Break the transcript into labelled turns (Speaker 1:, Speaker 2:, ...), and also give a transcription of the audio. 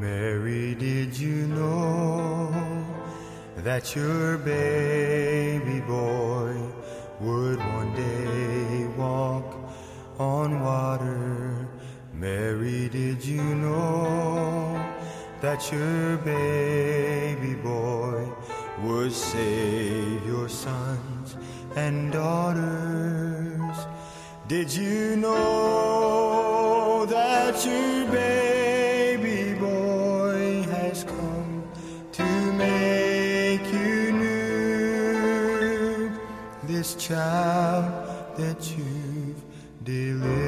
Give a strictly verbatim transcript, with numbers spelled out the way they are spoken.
Speaker 1: Mary, did you know that your baby boy would one day walk on water? Mary, did you know that your baby boy would save your sons and daughters? Did you know that your baby boy has come to make you new? This child that you've delivered